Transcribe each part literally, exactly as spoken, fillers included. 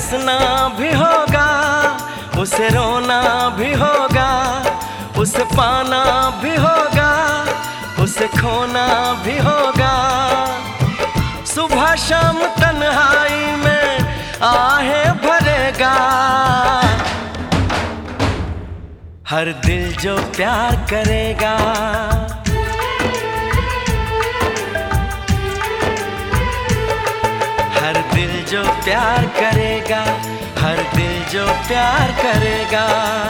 हंसना भी होगा, उसे रोना भी होगा, उसे पाना भी होगा, उसे खोना भी होगा। सुबह शाम तन्हाई में आहें भरेगा, हर दिल जो प्यार करेगा। हर दिल जो प्यार करेगा, हर दिल जो प्यार करेगा।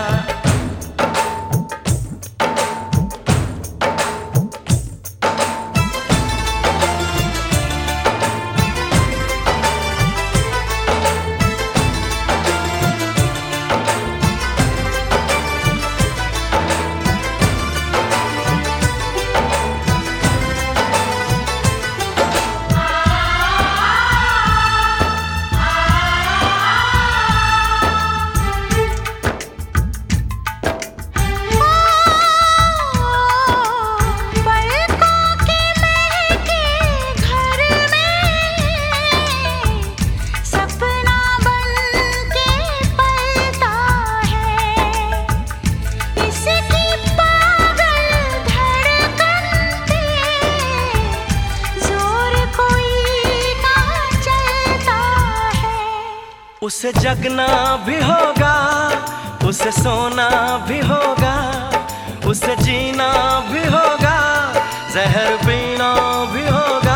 उसे जगना भी होगा, उसे सोना भी होगा, उसे जीना भी होगा, जहर पीना भी होगा।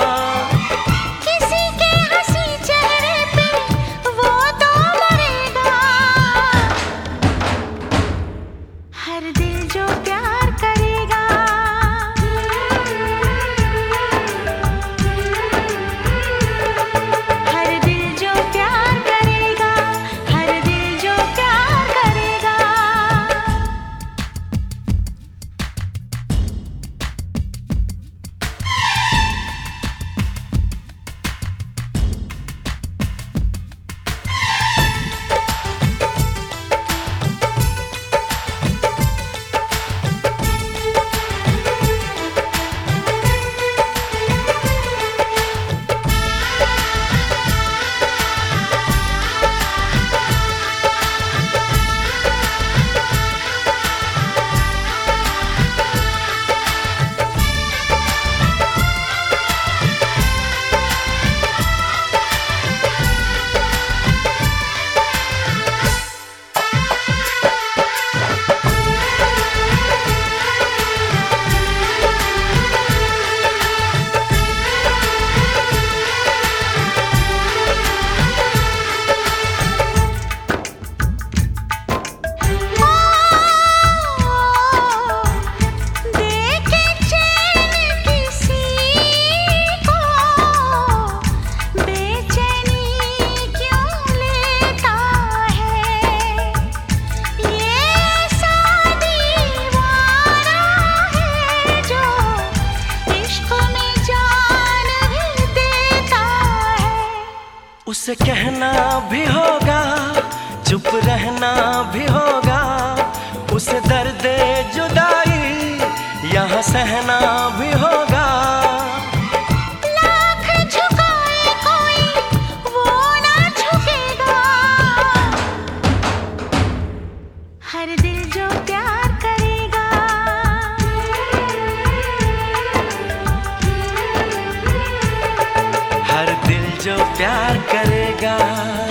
किसी के हंसी चेहरे पे वो तो मरेगा, हर दिल जो प्यार करेगा। उसे कहना भी होगा, चुप रहना भी होगा, उसे दर्द जुदाई यहाँ सहना भी होगा। लाख झुकाए कोई वो ना झुकेगा, हर दिल जो प्यार करेगा। हर दिल जो प्यार करेगा।